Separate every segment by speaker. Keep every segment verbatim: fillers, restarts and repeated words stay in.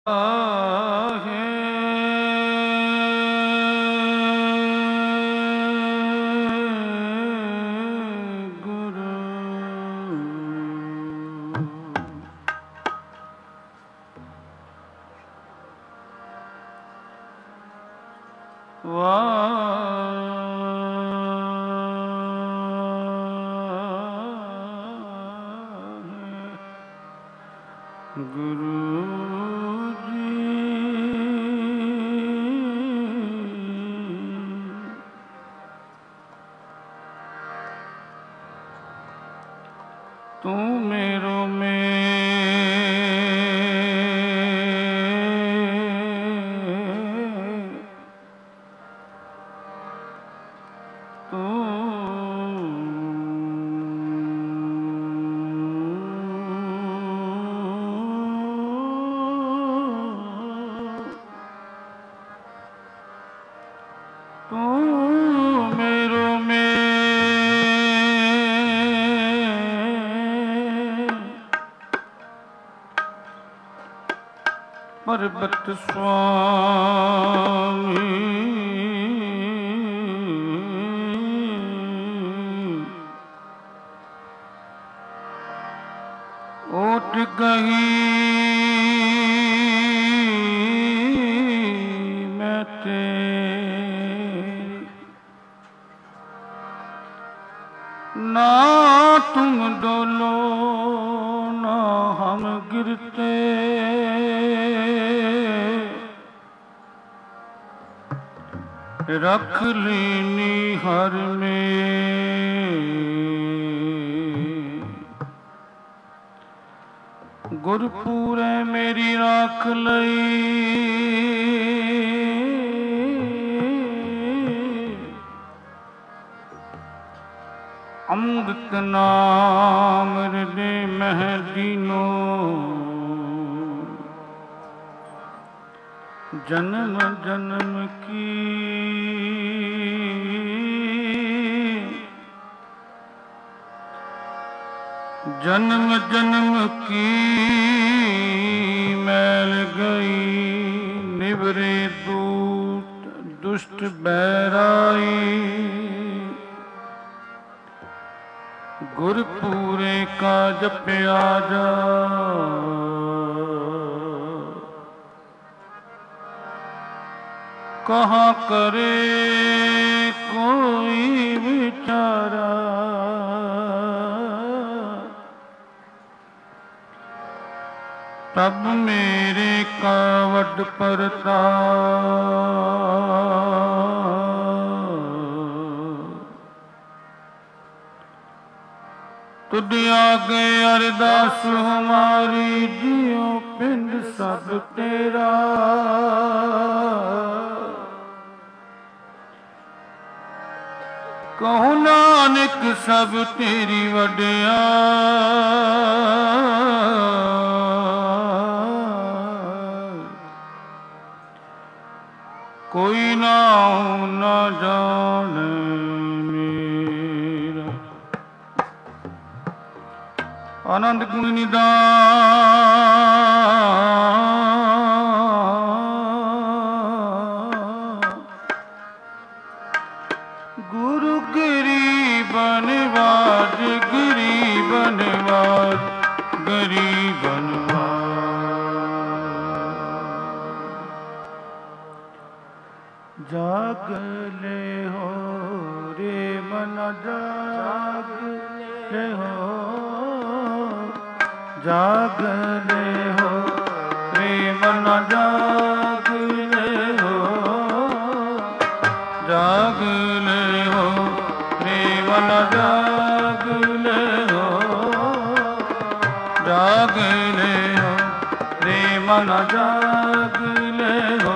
Speaker 1: आहे गुरु वाहे गुरु तू मेरो में तू तू मेरो में पर्वत स्वामी ओट गही मैं तेरी ना तुम डोलो ना हम गिरते रख लीनी हर में गुरपुरे मेरी राख लई अमृत नाम हृदय मह दीनो जन्म जन्म की जन्म जन्म की मैल गई निवरे दूत दुष्ट बैराई गुरपुरे का जपया जा कहाँ करे कोई विचारा तब मेरे कावड़ परता तुद आगे अरदास हमारी जियो पिंड सब तेरा कहूँ नानक सब तेरी वड्याई कोई नाम न जाने मेरा आनंद गुण निदान गुरु गरीबनवाज गरीबनवाज गरीबनवाज जाग ले हो रे मन जाग ले हो जाग ले हो रे मन जाग ले हो जाग ले हो रे मन जाग ले हो जाग ले हो रे मन जाग ले हो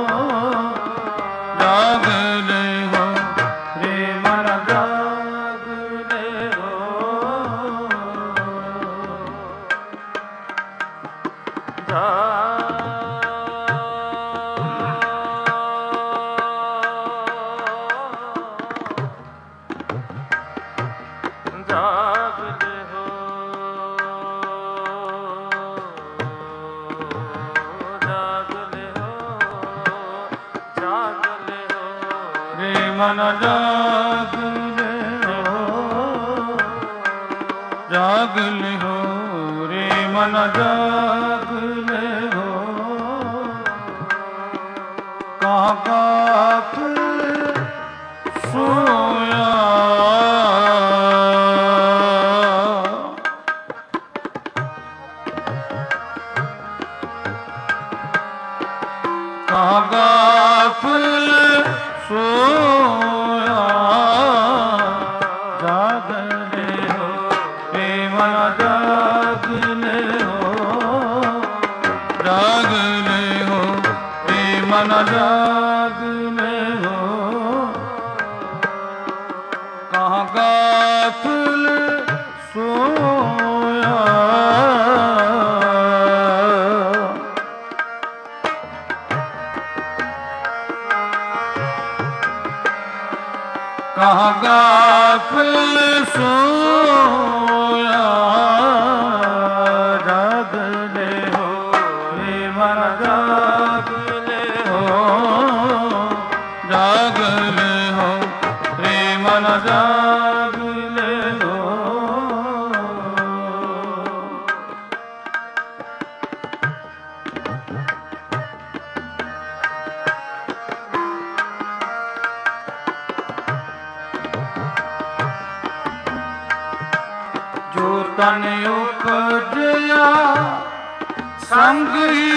Speaker 1: जाग ले हो रे मन जाग ले हो जाग ले हो ਮਨ ਜਾਗ ਲਿਓ ਜਾਗ ਲਿਓ ਰੇ ਮਨ ਜਾਗ ਲਿਓ ਕਾ ਗਾਫਿਲ ਸੋਇਆ ਕਾ ਗਾਫਿਲ ਸੋਇਆ ਜਾਗ ਲਿਓ ਰੇ ਮਨ ਜਾਗ ਲਿਓ ਜਾਗ ਲਿਓ ਰੇ ਮਨ ਜਾਗ ਲਿਓ ਕਹਾਂ ਗਾਫਿਲ ਸੋਇਆ ਕਹਾਂ ਗਾਫਿਲ ਸੋਇਆ ਜਾਗ ਲਿਓ ਰੇ ਮਨ ਜਾਗ ਲਿਓ ਜਾਗ ਲਿਓ ਰੇ ਮਨ ਜਾਗ ਲਿਓ ਜੋ ਤਨ ਉਪਜਿਆ ਸੰਗਰੀ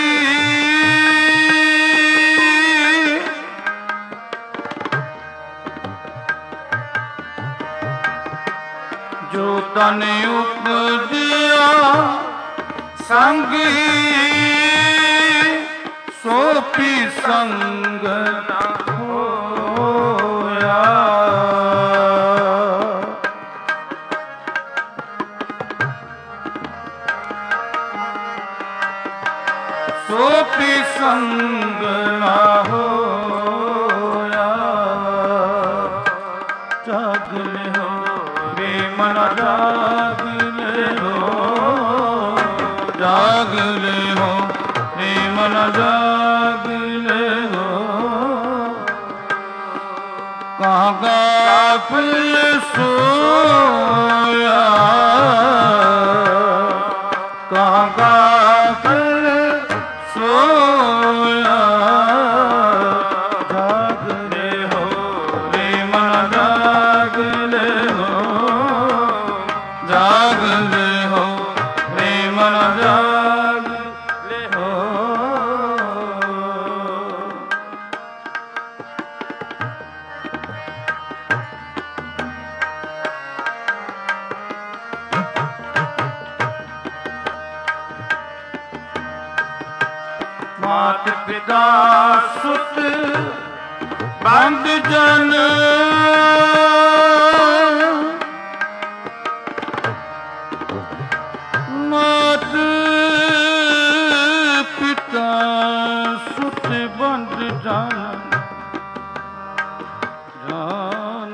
Speaker 1: ਜੋ ਤਨ ਉਪਜਿਆ ਸੰਗਰੀ ਸੋ ਪੀ ਸੰਗ ਨਾ ਹੋਇਆ ਸੋ ਪੀ ਸੰਗ ਨਾ ਹੋਇਆ ਜਾਗ ਲਿਓ ਰੇ ਮਨ ਜਾਗ ਲਿਓ ਜਾਗ ਲਿਓ ਰੇ ਮਨ ਜਾਗ ਲਿਓ ਕਹਾਂ ਗਾਫਿਲ ਸੋਇਆ ਕਹਾਂ ਗਾਫਿਲ ਸੋਇਆ ਜਾਗ ਲਿਓ ਰੇ ਮਨ ਜਾਗ ਲਿਓ ਜਾਗ ਲਿਓ ਰੇ ਮਨ ਜਾਗ ਲਿਓ ਮਾਤ ਪਿਤਾ ਸੁਤ ਬੰਦ ਜਨ ਮਾਤ ਪਿਤਾ ਸੁਤ ਬੰਦ ਜਨ ਜਾਨ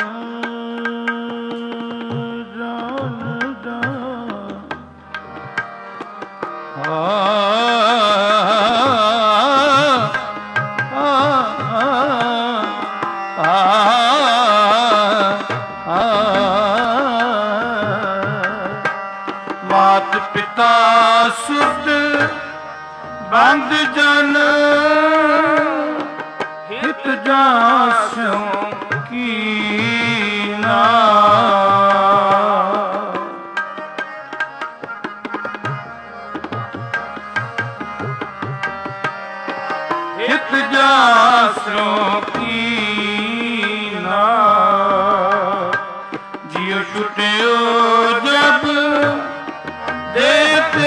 Speaker 1: ਜਾਨ ਜਾਨ ਆ ਮਾਤ ਪਿਤਾ ਸੁਤ ਬੰਦ ਜਨ ਹਿਤ ਜਾਸਿਓ ਕੀਨਾ ਹਿਤ ਜਾਸਿਓ ਕੀਨਾ ਜਿਉ ਛੁਟਿਓ ਜਬ ਦੇਤੇ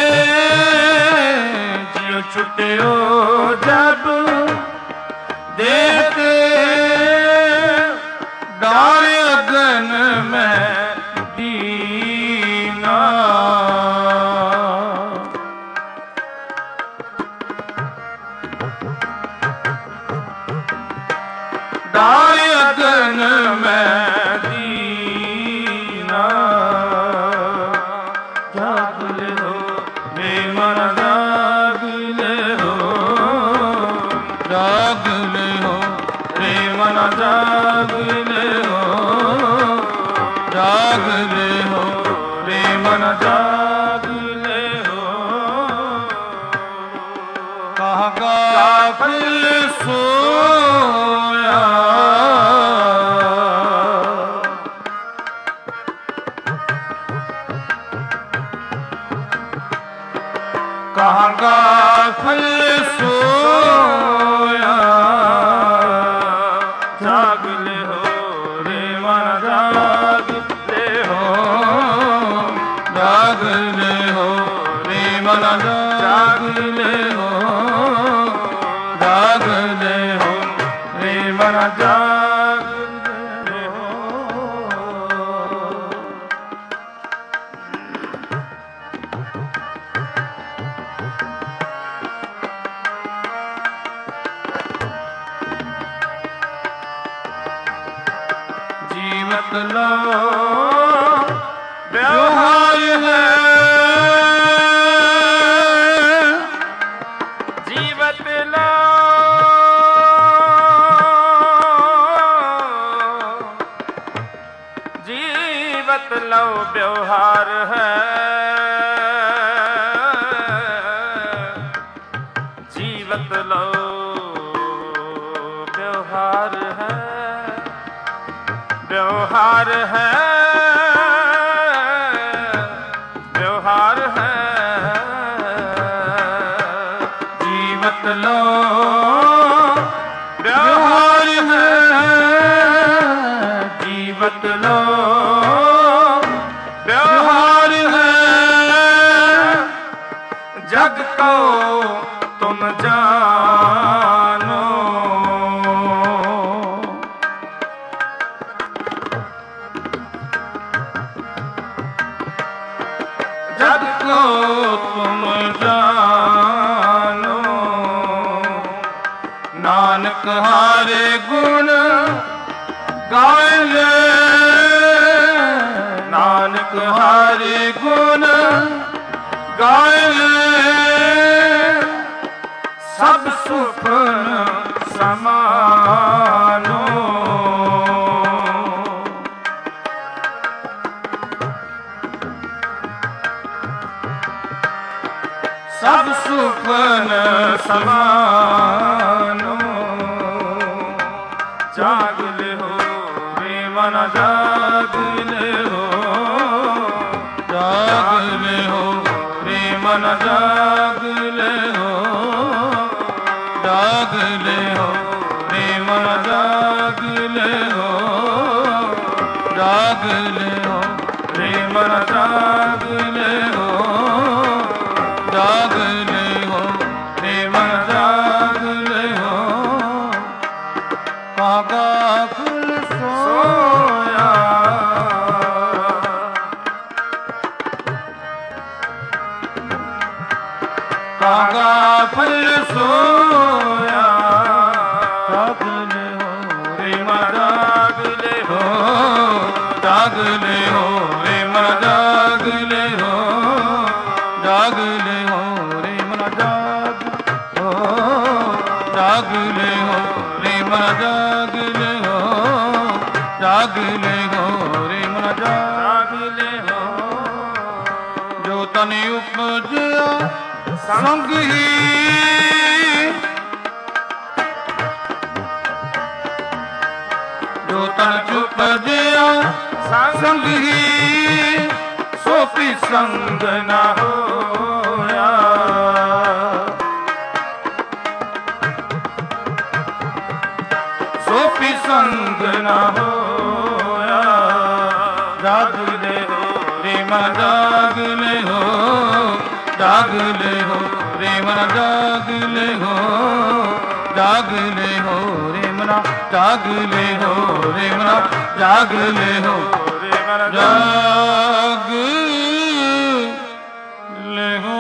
Speaker 1: ਜਿਉ ਛੁਟਿਓ ਜਬ ਦੇਤੇ ਡਾਰ ਅਗਨ ਮੈਂ ਦੀਨਾ ਡਾਰ ਅਗਨ ਮੈਂ ਦੀਨਾ ਜਾਗ ਲਿਓ ਰੇ ਮਨ ਜਾਗ ਲਿਓ जाग ले हो रे मन जाग ले हो, जाग ले हो रे मन जाग ले हो। कहाँ गाफिल सोया, कहाँ गाफिल सोया, जाग ले हो रे मन जाग ले हो, जाग ले हो रे मन जाग ले हो, जाग ले हो रे मन जाग ले हो। जीवत लो व्यवहार है, जीवत लो जीवत लो व्यवहार है, जीवत लो व्यवहार है, व्यवहार है, व्यवहार है। जीवत लो व्यवहार है, जीवत लो व्यवहार है। जग को तुम जानो, जग को तुम जानो। नानक हारे गुण गाए ले, नानक हारे गुण गाए ले। सब सुपन समानो, सब सुपन समानो। जाग ले हो रे मन जाग ले हो, जाग ले हो रे मन जाग ले हो, जाग ले हो रे मन जाग ले हो, जाग ले हो रे मन जाग ले हो, जाग ले हो रे मन जाग ले हो। गाफिल सोया, गाफिल सोया, जाग ले हो रे मन जाग ले हो, जाग ले हो रे मन जाग ले हो, जाग ले हो रे मन जाग हो, जाग ले हो रे मन जाग ले हो, जाग ले हो रे मन जाग ले हो। जो तन उपजया संग ही, जो तन उपजया संग ही, सो भी संग न होया। सो भी संग न होया। जाग ले हो रे मन जाग ले हो, जाग ले हो रे मन जाग ले हो, जाग ले हो रे मन जाग ले हो रे मन जाग ले हो रे मन जाग ले हो।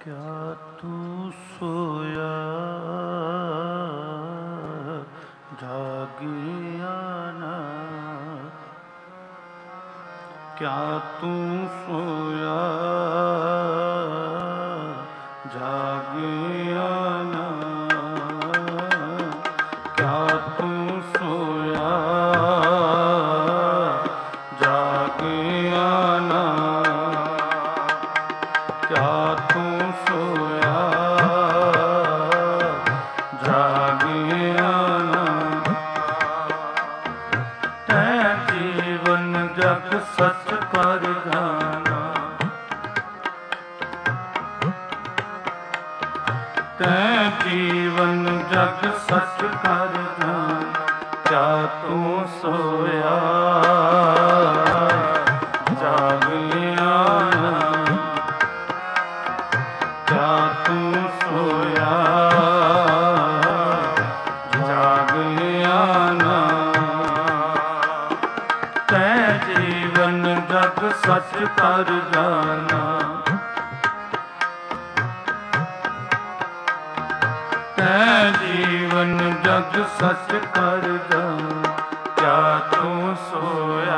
Speaker 1: क्या तू सोया जागिया ना, क्या तू सोया जागिया ना, क्या तू सोया जागिया ना, क्या तू सोया जागिया ना। तैं जीवन जग सच कर जाना, तैं जीवन जग सच कर जाना, क्या तू सोया जागिया ना, क्या तू सोया जागिया ना। तैं जीवन जग सच कर जाना, तैं जीवन जग सच कर जाना, क्या तू सोया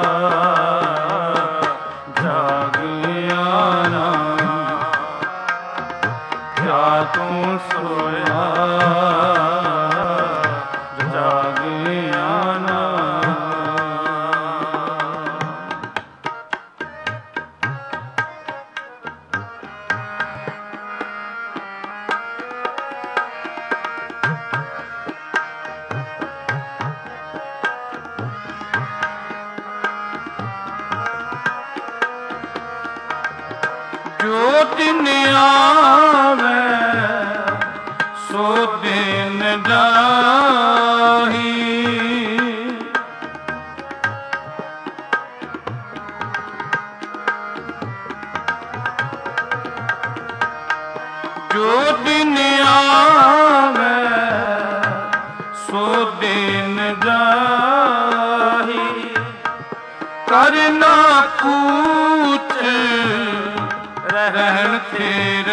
Speaker 1: जागिया ना, क्या तू सोया जागिया ना। जो दिन आवे सो दिन जाही, जो दिन आवे सो दिन जाही, करना पूछ रहन फिर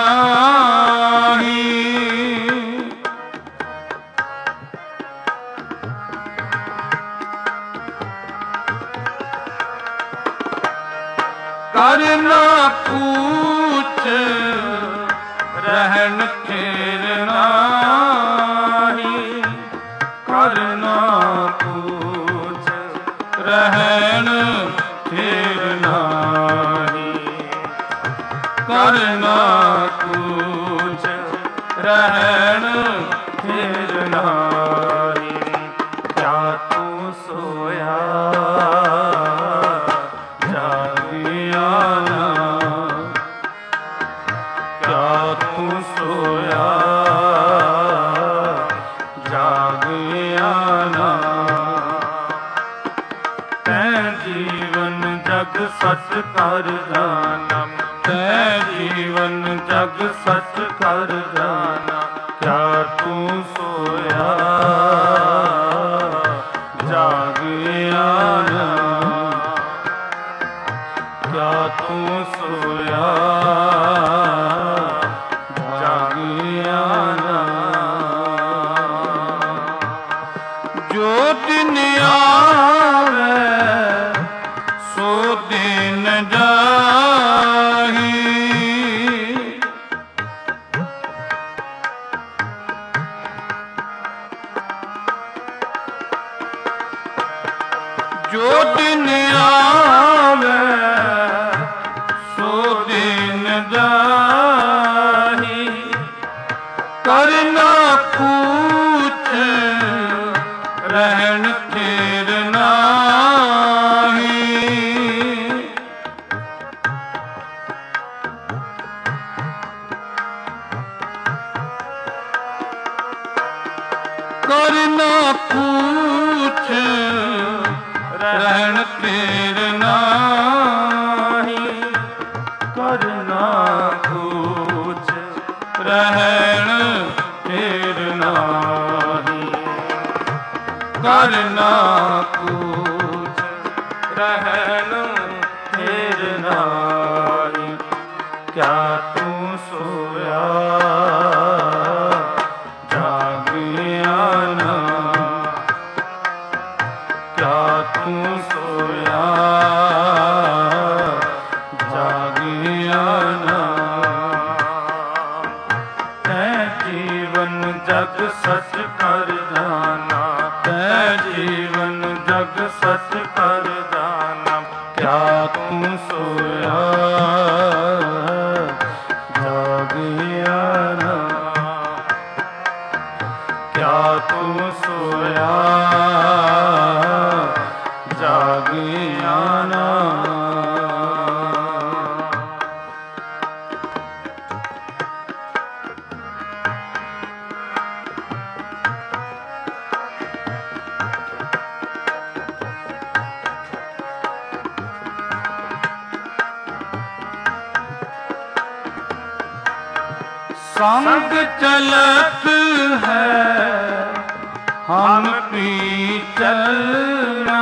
Speaker 1: नाही, करना पूछ रहन फिर नाही, करना पूछ रहन फिर नाही, करना कुछ रहन फिर नाही। क्या तू सोया जागिया ना, क्या तू सोया जागिया ना। तैं जीवन जग सच कर जाना, तैं जीवन जग सच कर जाना, क्या तू सोया जागिया ना, क्या तू सोया जागिया ना। जो दिन आवे सो दिन जाही, जो दिन आवे सो दिन जाही, करना पूछ रहन फिर नाही, करना पूछ रहन फिर नाही, करना पूछ रहन फिर नाही, करना पूछ रहन फिर नाही। क्या तू संग चलत है हम भी चलना।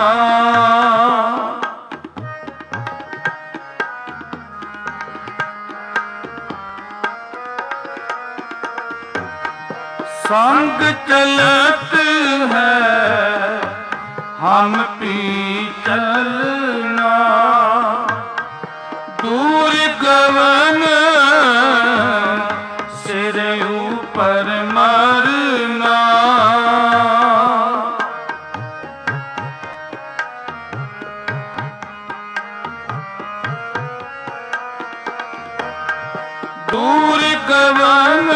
Speaker 1: संग चलत है हम भी चलना। दूर गवन सिर ऊपर मरना। दूर गवन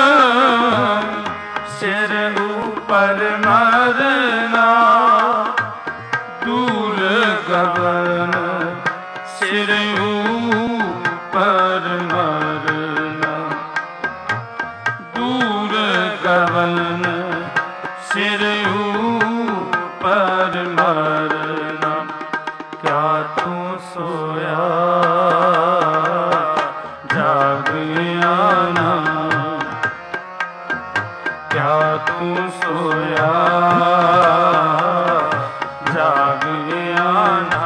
Speaker 1: सिर ऊपर मरना। दूर गवन सिर ऊपर मरना। दूर गवन सिर ऊपर मरना। क्या तू सोया जाग आना। क्या तू सोया जाग आना।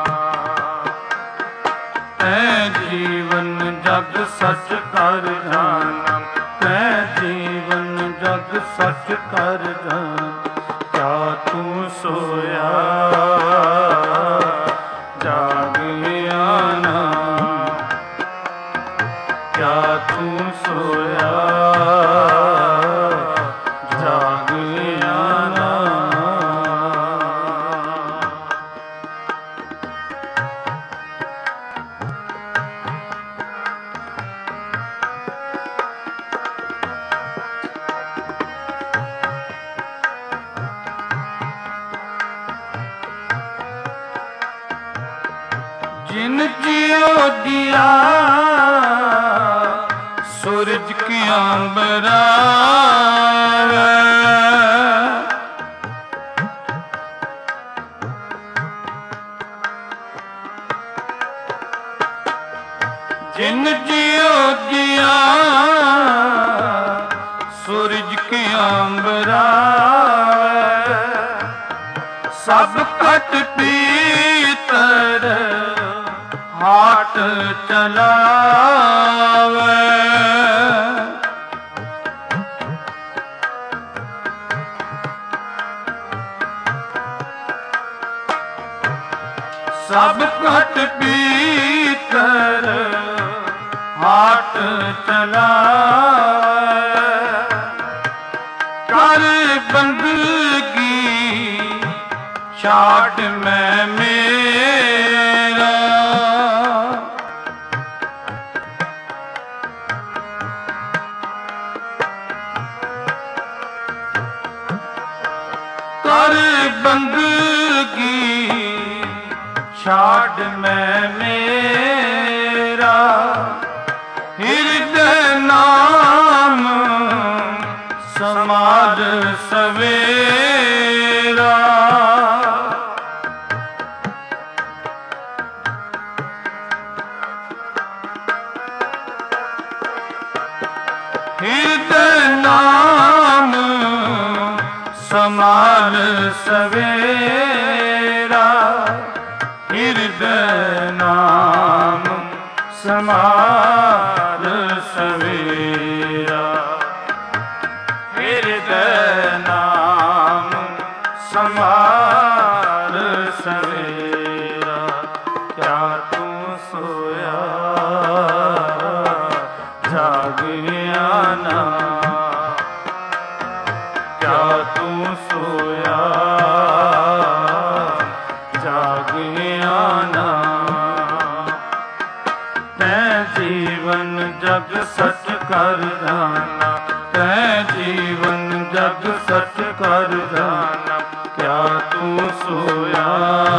Speaker 1: तै जीवन जग सच कर जाना। तै जीवन जग सच कर जाना। क्या तू सोया जाग आना। क्या तू सोया जाग आना। जिन जियो दिया सूरज की आंबरा। जिन जियो दिया सूरज की आंबरा। सब कट पीतर हाट चलावे। सब कट पीतर हाट चलावे। कर बंदगी छाट मैं मेरा। कर बंदगी छाड़ मैं मेरा। हृदय नाम समार सवेरा। हृदय नाम समार सवेरा। हृदय नाम समार सवेरा। हृदय नाम समार सवेरा। क्या तू सोया जाग आना। क्या तू सोया जाग आना। तै जीवन जग सच कर जाना। तै जीवन जग सच कर जाना। क्या तू सोया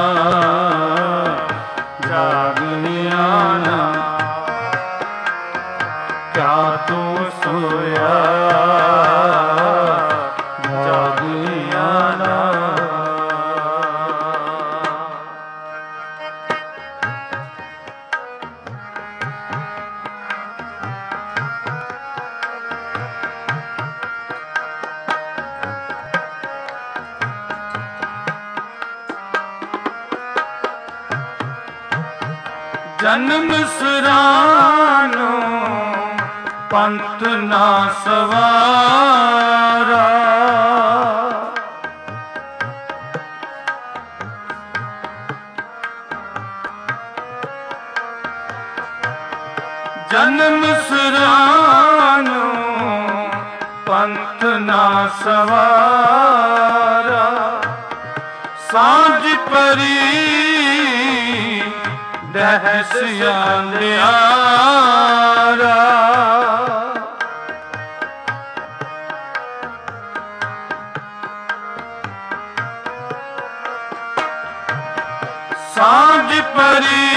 Speaker 1: जाग आना। क्या तू सोया जाग आना। ਜਨਮ ਸਰਾਨੋ ਪੰਥ ਨਾ ਸਵਾਰਾ। ਜਨਮ ਸਰਾਨੋ ਪੰਥ ਨਾ ਸਵਾਰਾ। ਸਾਂਝ ਪਰੀ ਦਹਿਸ ਅੰਧਿਆਰਾ। ਸਾਂਝ ਪਰੀ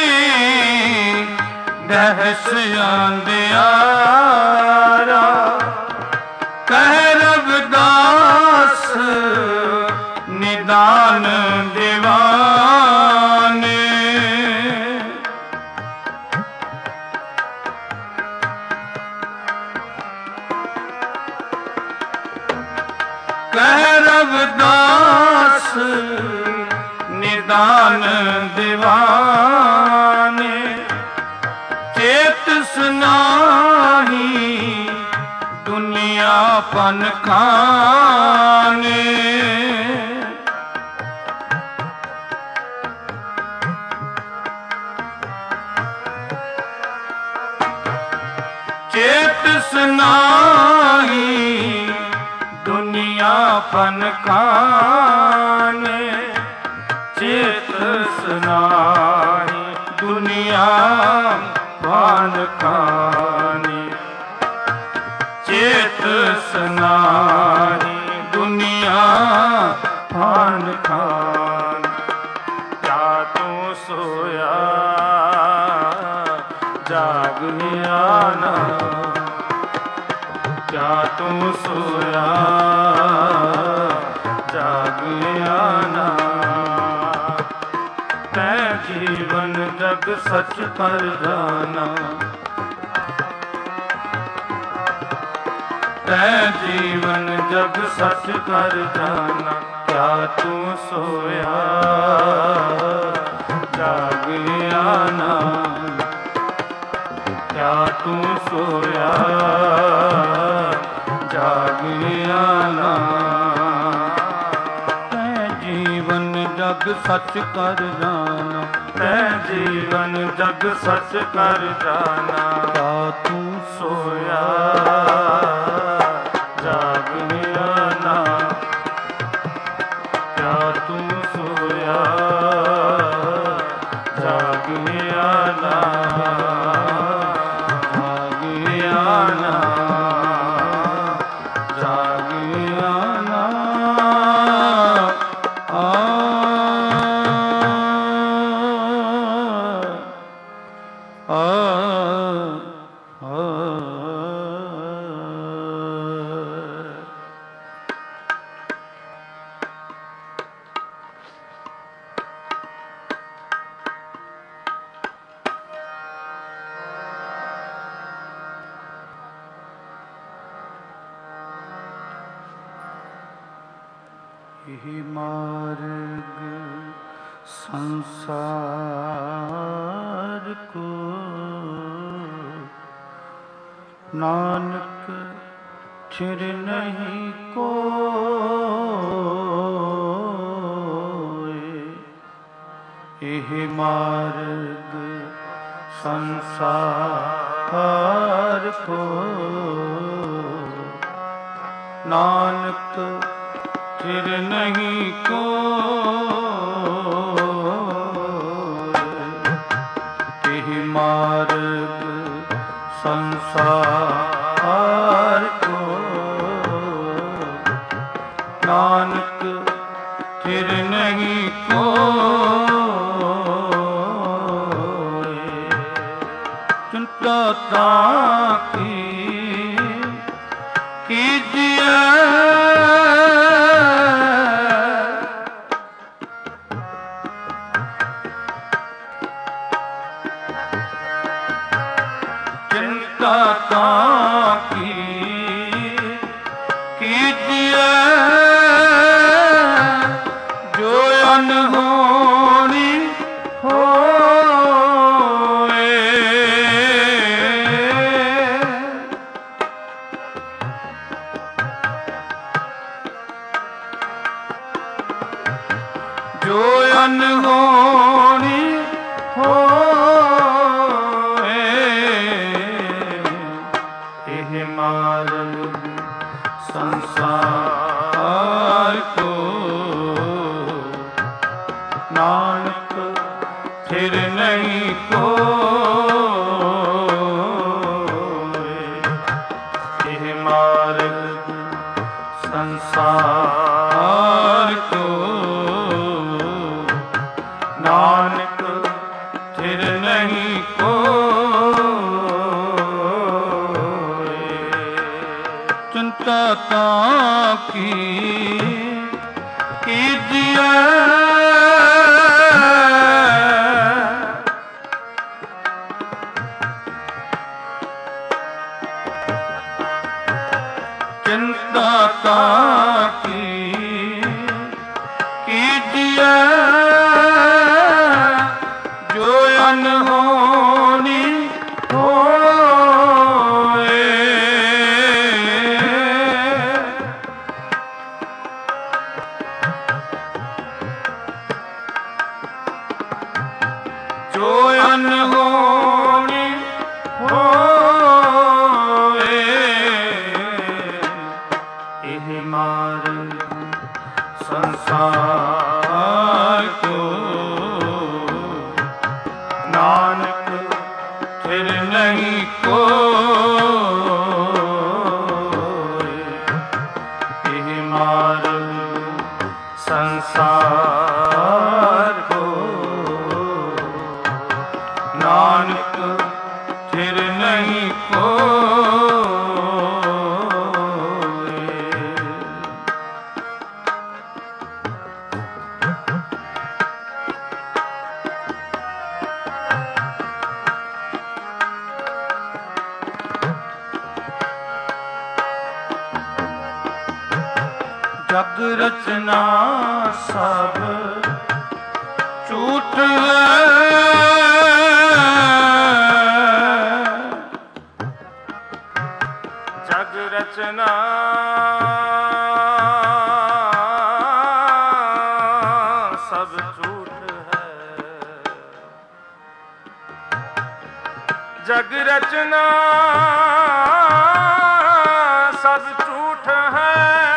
Speaker 1: ਦਹਿਸ ਅੰਧਿਆਰਾ। ਕਹਿ ਰਵਿਦਾਸ ਨਿਦਾਨ ਦੀਵਾਨੇ। ਕਹਿ ਰਵਿਦਾਸ ਨਿਦਾਨ ਦੀਵਾਨੇ। ਚੇਤ ਸੁਨਾਹੀ ਦੁਨੀਆ ਪਨ ਖਾਨੇ। ਚੇਤ ਸੁਨਾਹੀ ਦੁਨੀਆ ਪਨ ਖਾਨੇ। ਚੇਤ ਸੁਨਾਹੀ ਦੁਨੀਆ ਪਨ ਖਾਨੇ। ਚੇਤ ਸੁਨਾਹੀ ਦੁਨੀਆ ਪਨ ਖਾਨੇ। ਕਿਆ ਤੂੰ ਸੋਇਆ ਜਾਗਿਆ ਨਾ। ਕਿਆ ਤੂੰ ਸੋਇਆ ਜਾਗਿਆ ਨਾ। ਤੈ ਜੀਵਨ ਜਗ ਸੱਚ ਕਰ ਜਾਨਾ। ਤੈ ਜੀਵਨ ਜਗ ਸੱਚ ਕਰ ਜਾਨਾ। ਕਿਆ ਤੂੰ ਸੋਇਆ ਜਾਗਿਆ ਨਾ। ਕਿਆ ਤੂੰ ਸੋਇਆ ਜਾਗਿਆ ਨਾ। ਤੈ ਜੀਵਨ ਜਗ ਸੱਚ ਕਰ ਜਾਨਾ। ਤੈ ਜੀਵਨ ਜਗ ਸੱਚ ਕਰ ਜਾਨਾ। ਕਿਆ ਤੂੰ ਸੋਇਆ ਜਾਗਿਆ ਨਾ। ਕਿਆ ਤੂੰ ਸੋਇਆ ਜਾਗਿਆ ਨਾ। ਜਾਗਿਆ ਨਾ। ਜਾਗਿਆ ਨਾ। ਆ ਆ ਇਹ ਮਾਰਗ ਸੰਸਾਰ ਕੋ ਨਾਨਕ ਛਿਰ ਨਹੀਂ ਕੋਇ। ਇਹ ਮਾਰਗ ਸੰਸਾਰ ਕੋ ਨਾਨਕ ਚਿਰ ਨਹੀਂ ਕੋਇ। ਇਹ ਮਾਰਗ ਸੰਸਾਰ ਕੋ ਨਾਨਕ ਚਿਰ ਨਹੀਂ ਕੋਇ। ਚਿੰਤਾ ਤਾਂ ਕੀ ਕੀਜੀਏ। ਤਾਂ ਕੀ ਕੀਜੀਏ ਜੋ ਅਨਹੋਣੀ ਹੋਏ। की कीजिए चिंता की कीजिए जो अनहोनी होए। जो अनहोनी होए एह मार्ग संसार को नानक फिर नहीं कोई। एह मार्ग संसार को नानक फिर नहीं कोई। जग रचना सब झूठ है। जग रचना सब झूठ है। जग रचना सब झूठ है।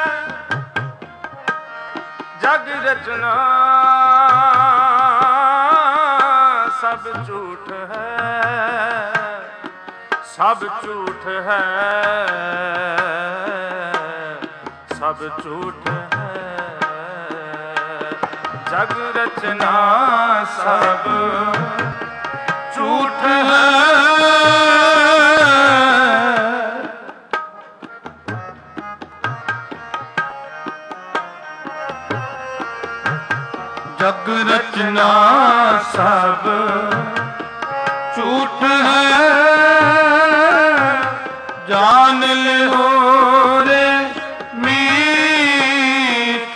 Speaker 1: जग रचना सब झूठ है। सब झूठ है। सब झूठ है। जग रचना सब झूठ है। जग रचना सब झूठ है। जान ले हो रे मीत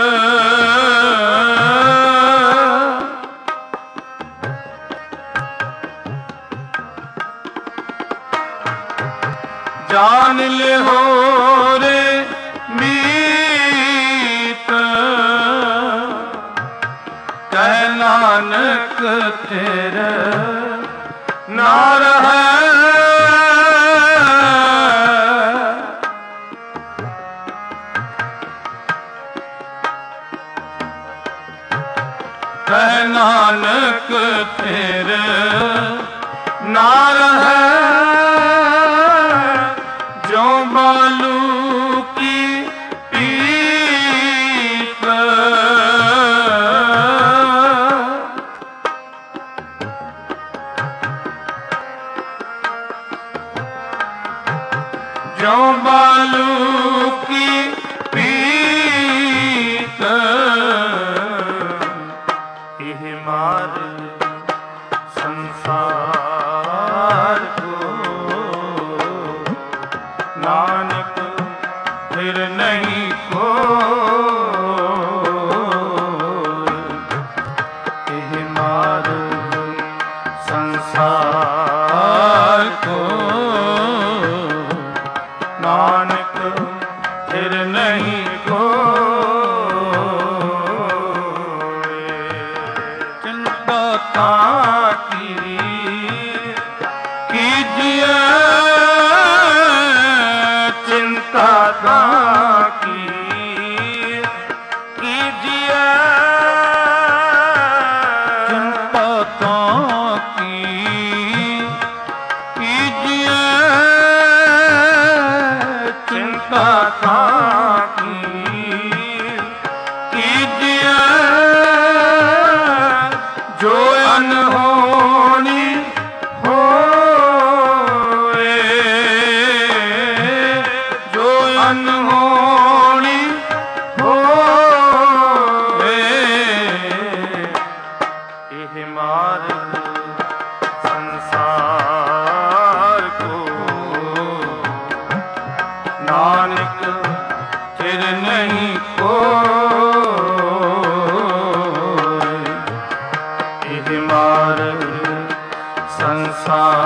Speaker 1: जान ले हो रे मीत कह नानक तेरे नार है। कह नानक तेरे नार है। जो बालू की पीत जो बालू की पीत एह मार्ग संसार को नानक फिर नहीं कोई। एह मार्ग संसार को नानक फिर नहीं कोई। चिंता की कीजिए चिंता की कीजिए चिंता की कीजिए चिंता की कीजिए जो अनहोनी हो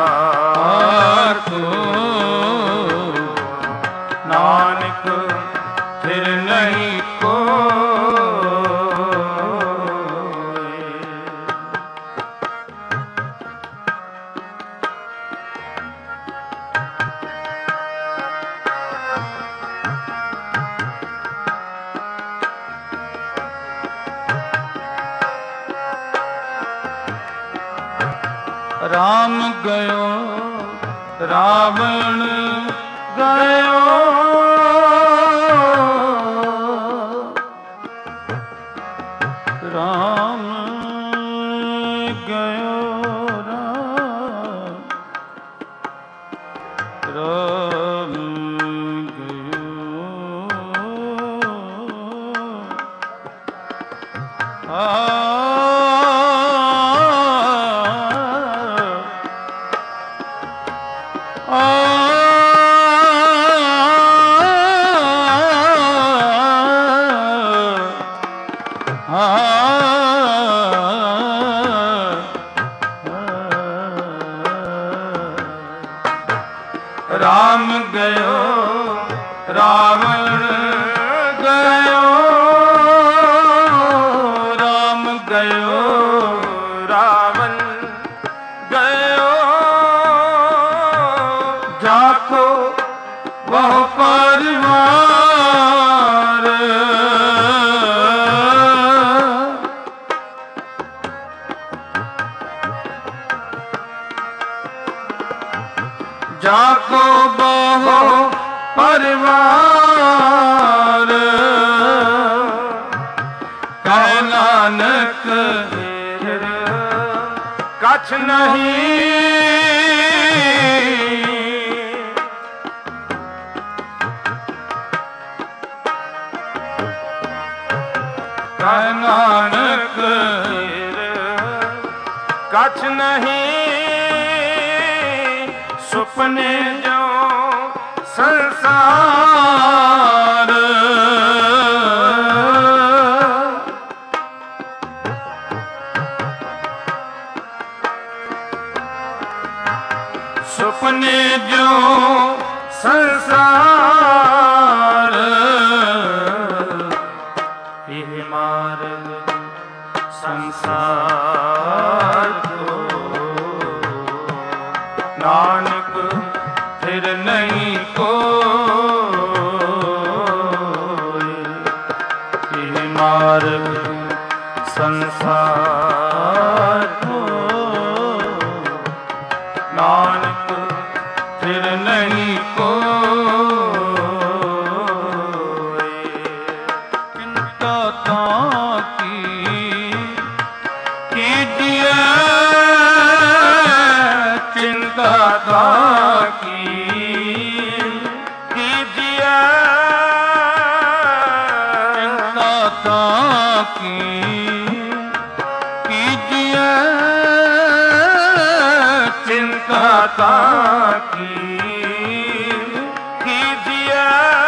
Speaker 1: ਕੋ ਨਾਨਕ ਫਿਰ ਨਹੀਂ ਕੋਇ। ਰਾਮ ਗਇਓ ਰਾਵਣ ਗਇਓ ਰਾਮ ਗਇਓ ਰਾਮ ਰਾਮ ਗਇਓ ਆ ਰਾਮ ਗਇਓ ਰਾਵਣ ਗਇਓ ਰਾਮ ਗਇਓ ਰਾਵਣ ਗਇਓ ਜਾਕੋ ਬਹੁ ਪਰਿਵਾਰ ਜਾਕੋ ਬਹੁ ਪਰਿਵਾਰ ਕਹਿ ਨਾਨਕ ਕਛ ਨਹੀਂ ਕਹਿ ਨਾਨਕ ਕਛ ਨਹੀਂ ਸੁਪਨੇ ਜੋ ਸੰਸਾਰ ਸੁਪਨੇ ਜੋ ਸੰਸਾਰ ਇਹ ਮਾਰਗ ਸੰਸਾਰ ਕੋ ਨਾਨਕ ਫਿਰ ਨਹੀਂ ਕੋਇ। ਇਹ ਮਾਰਗ ਸੰਸਾਰ ਕੋ ਨਾਨਕ ਫਿਰ ਨਹੀਂ ਕੋਇ। ਚਿੰਤਾ ਤਾਂ ਕੀ ਕੀਜੀਐ ਚਿੰਤਾ ਤਾਂ ਕੀ ਕੀਜੀਐ ਚਿੰਤਾ ਤਾਂ ਕੀ ਕੀਜੀਐ ਚਿੰਤਾ ਤਾਂ ਕੀ ਕੀਜੀਐ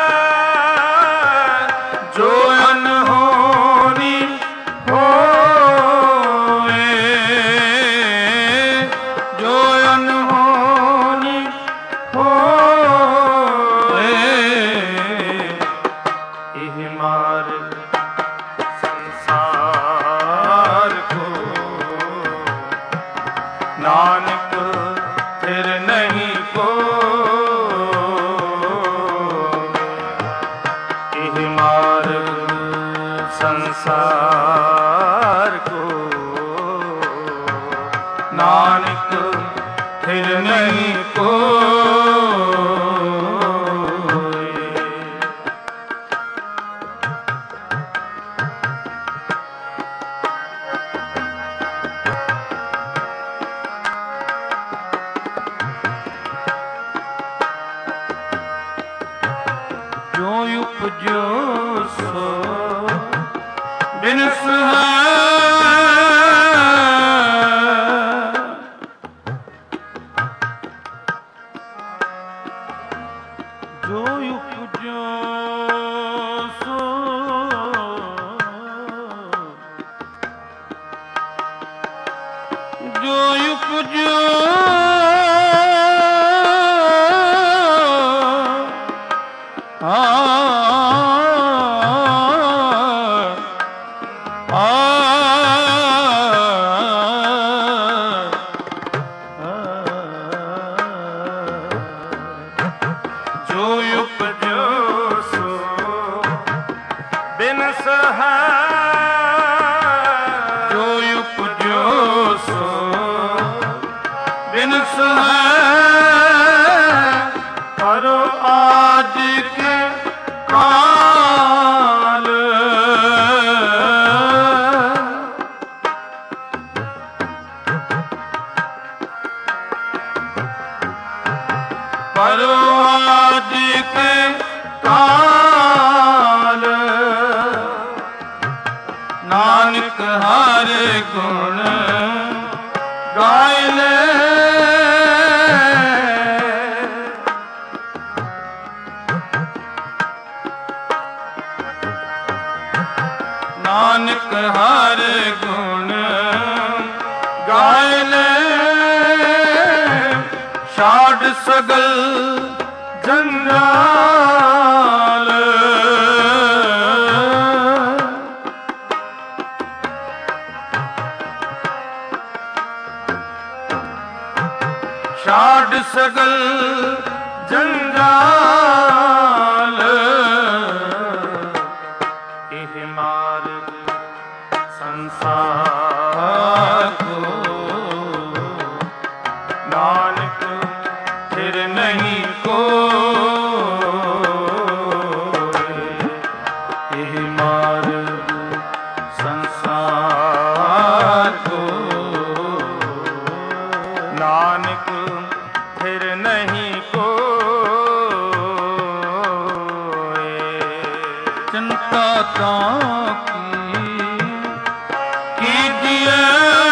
Speaker 1: ਜੋ ਅਨਹੋਣੀ ਹੋਏ ਜੋ ਅਨਹੋਣੀ ਹੋਏ ਇਹ ਮਾਰਗ ਸੰਸਾਰ ਕੋ ਨਾਨਕ ਫਿਰ ਨਹੀਂ ਕੋਇ। ਇਹ ਮਾਰਗ ਸੰਸਾਰ ਕੋ ਨਾਨਕ ਫਿਰ ਨਹੀਂ ਕੋਇ। ਜੋ ਉਪਜੋ ਸੋ ਬਿਨਸ ਹੈ ਜੋ ਉਪਜੋ ਸੋ ਜੋ ਉਪਜੋ ਜੋ ਉਪਜੋ ਸੋ ਬਿਨਸ ਹੈ, ਜੋ ਉਪਜੋ ਸੋ ਬਿਨਸ ਹੈ, ਕਰੋ ਆਜ ਕੇ ਕਾਲ। ਕਰੋ ਆਜ ਕੇ ਕਾਲ, ਨਾਨਕ ਹਰ ਗੁਣ ਗਾਇ ਲੈ। ਨਾਨਕ ਹਰ ਗੁਣ ਗਾਇ ਲੈ, ਛਾੜ ਸਗਲ ਜੰਜਾਲ। ਛਾੜ ਸਗਲ ਜੰਜਾਲ, ਇਹ ਮਾਰਗ ਸੰਸਾਰ ਕੋ, ਨਾਨਕ ਫਿਰ ਨਹੀਂ ਕੋਇ। ਇਹ ਮਾਰਗ ਸੰਸਾਰ ਕੋ, ਨਾਨਕ ਫਿਰ ਨਹੀਂ ਕੋਇ। ਚਿੰਤਾ ਤਾਂ ਕੀਜੀਏ,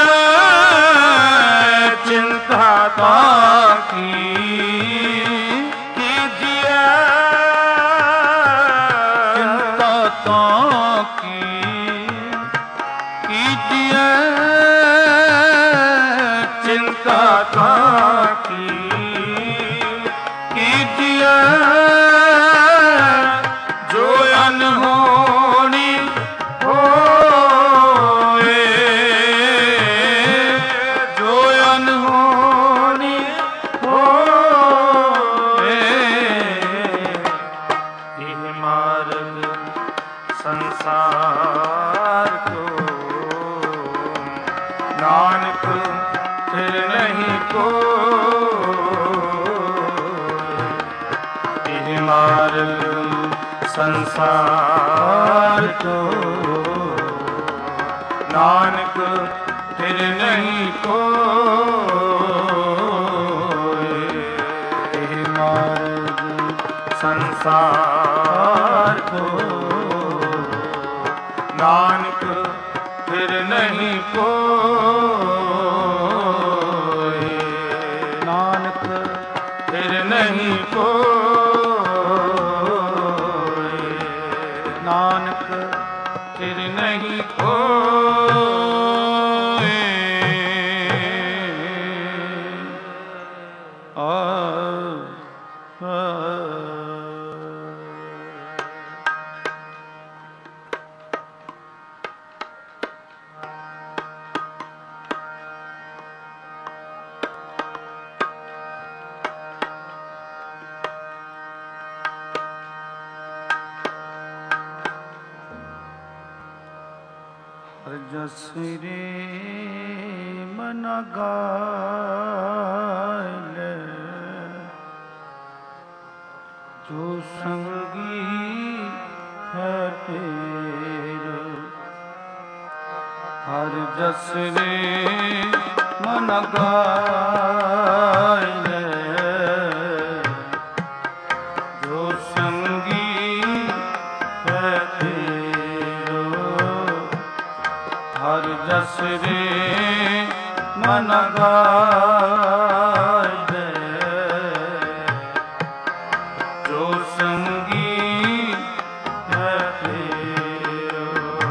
Speaker 1: ਚਿੰਤਾ ਤਾਂ ਕੀ ਕੀਜੀਏ, ਚਿੰਤਾ ਤਾਂ ਕੀ ਕੀਜੀਏ, ਚਿੰਤਾ ਤਾਂ ਕੀ ਕੀਜੀਏ, ਜੋ ਅਨਹੋਣੀ ਹੋਏ, ਜੋ ਅਨਹੋਣੀ ਹੋਏ। ਇਹ ਮਾਰਗ ਸੰਸਾਰ ਕੋ, ਨਾਨਕ ਫਿਰ ਨਹੀਂ ਕੋਇ। ਇਹ ਮਾਰਗ ਸੰਸਾਰ ਕੋ, ਨਾਨਕ ਫਿਰ ਨਹੀਂ ਕੋਇ। ਇਹ ਮਾਰਗ ਸੰਸਾਰ ਕੋ, ਨਾਨਕ ਫਿਰ ਨਹੀਂ ਕੋਇ। ਨਾਨਕ ਫਿਰ ਨਹੀਂ ਕੋਇ, ਨਾਨਕ ਫਿਰ ਨਹੀਂ ਕੋਇ। ਆ जस रे मन गाय जो संगी है तेरा, हर जस रे मन गाय जो संगी है तेरा, हर जस रे मन गाय जो संगी है तेरा।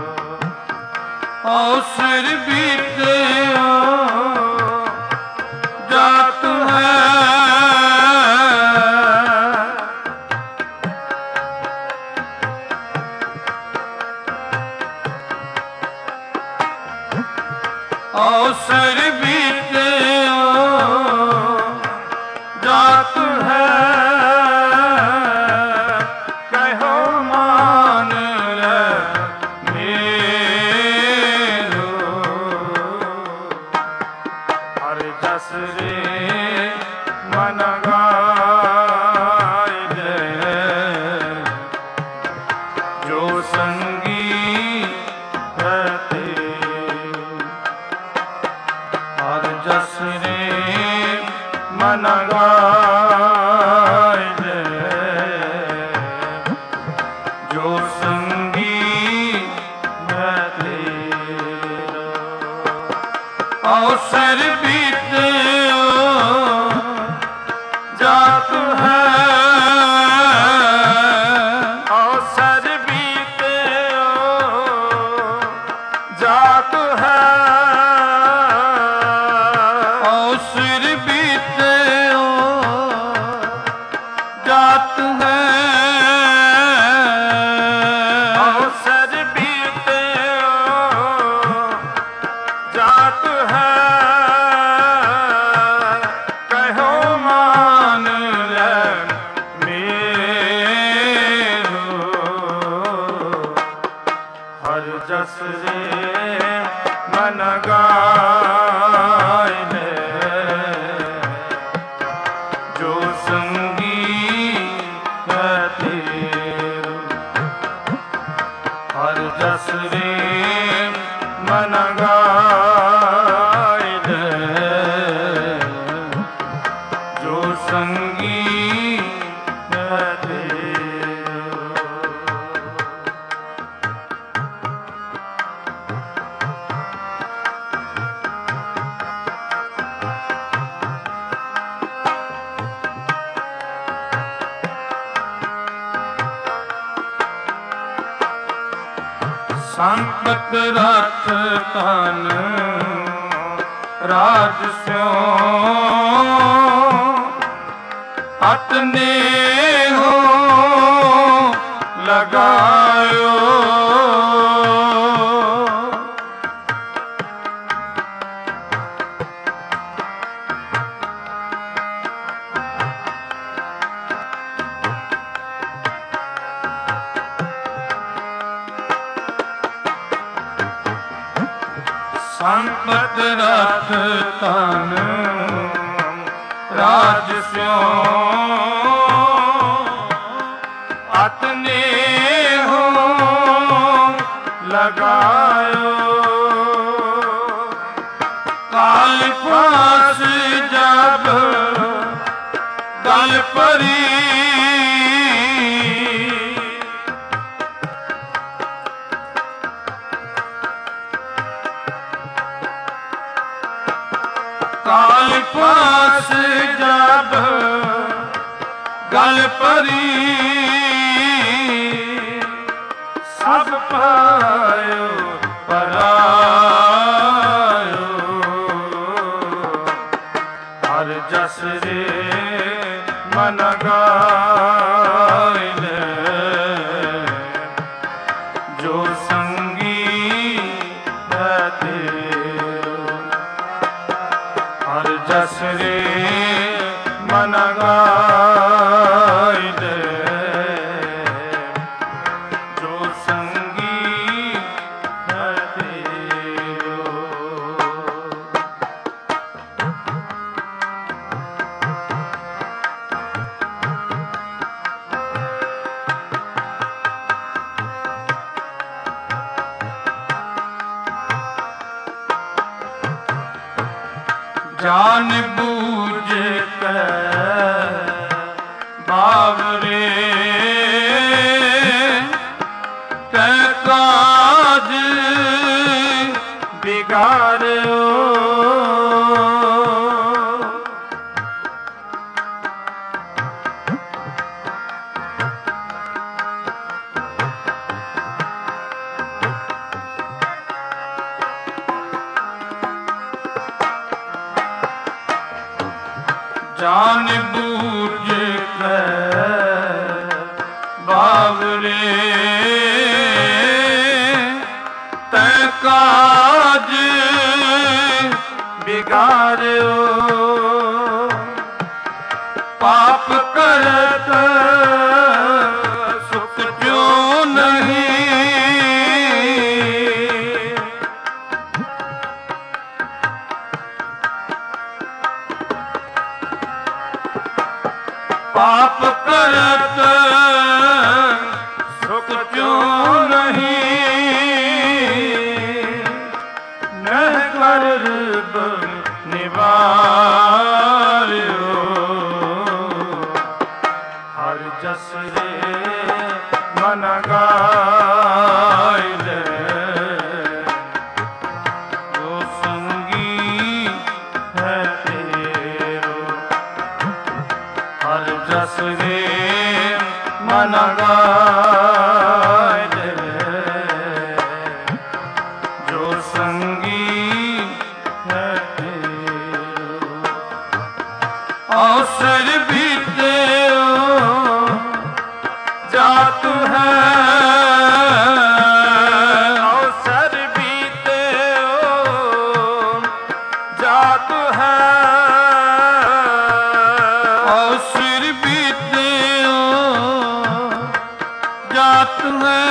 Speaker 1: अवसर बीते जात है, अवसर बीते जात है, गाए जो संगी मैं तेरा अवसर बीते जात है अवसर बीते जात है अवसर बीते जात है अवसर बीते जात है कहो मान ले मेरो हर जस रे मन गाए जो संगी है तेरा हर जस रे मन गाए जो संगी है तेरा संपत रथ तन राज स्यों अतने हो लगायो संपत रथ तन राज स्यों अतने हो लगायो काल पास जब गल परी काल पास जब गल परी सब पायो परायो हर जस रे मन गाए जो संगी है तेरा हर जस रे मन गाए जो संगी है तेरा जान बूझ के बावरे कै काज बिगाड़ो जान बूझ के बावरे तै काज बिगाड़ो पाप करत सुख क्यों नहीं पाप करत सुख क्यों नहीं न कर निवार्यो जस रे मन गाय ले जो संगी है तेरो हर जस रे मन गाय ले जो संगी है तेरो अवसर भी जात है अवसर बीते जात है अवसर बीते जात है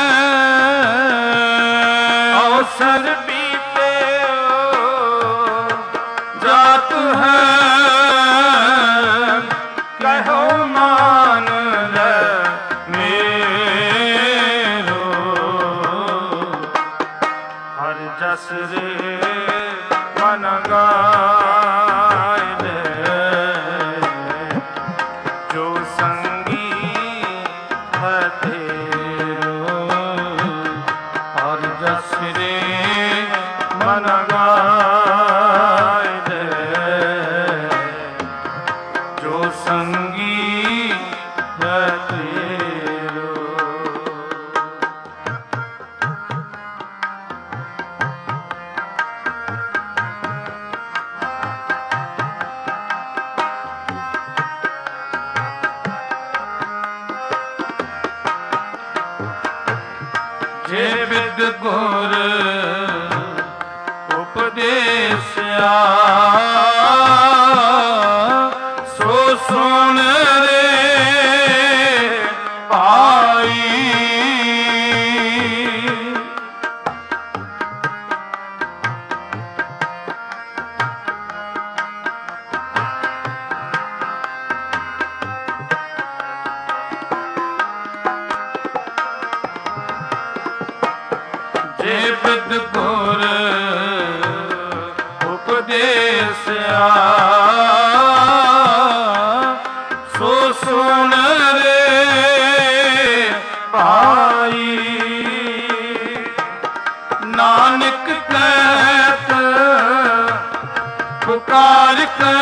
Speaker 1: अवसर बीते जात है कहो मान ले जस रे मन गाय ले जो संगी है तेरो और जस रे मन गाय ले जो संगी है तेरो जे विद गुर उपदेशया सो सुन रे पाई जे विद गुर उपदेशया सो सुन रे भाई नानक कहत पुकार कर